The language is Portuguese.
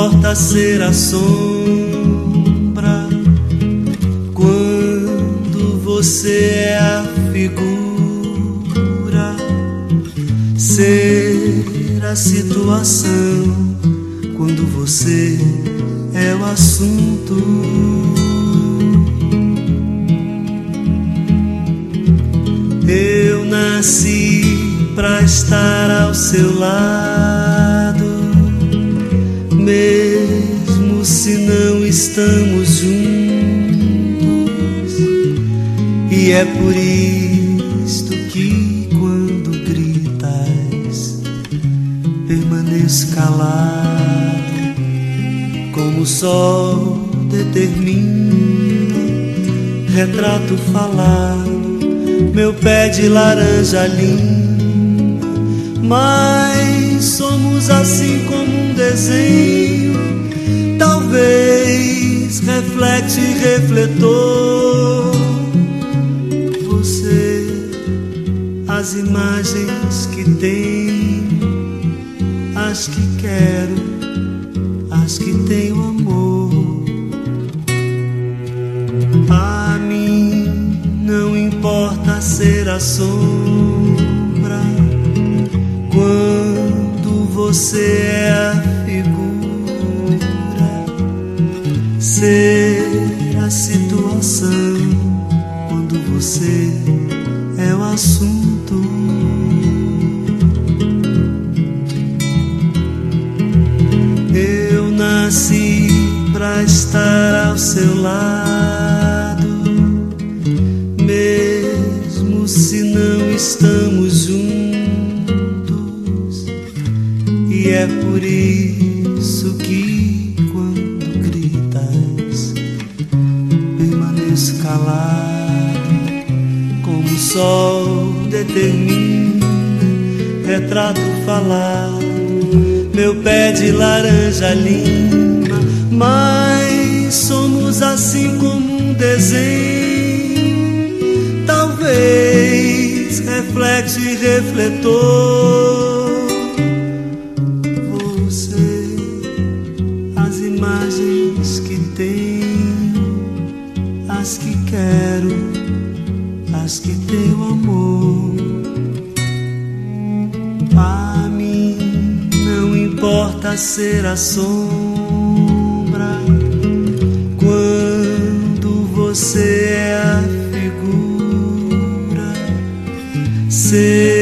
importa ser a sombra quando você é a figura, ser a situação quando você é o assunto. Eu nasci pra estar ao seu lado, mesmo se não estamos juntos. E é por isto que quando gritas permaneço calado, como o sol determina, retrato falado, meu pé de laranja linda. Mas somos assim como um desenho, talvez reflete refletor. Você, as imagens que tenho, as que quero, as que tenho amor. A mim não importa ser a sombra quando você é a figura, ser a situação quando você é o assunto. Eu nasci pra estar ao seu lado, mesmo se não estamos juntos. E é por isso que quando gritas permaneço calado, como o sol determina, retrato falado, meu pé de laranja lima. Mas somos assim como um desenho, talvez reflexo e refletor. Você, as imagens que tenho, as que quero, as que tenho amor. A mim não importa ser a sombra quando você é a figura, ser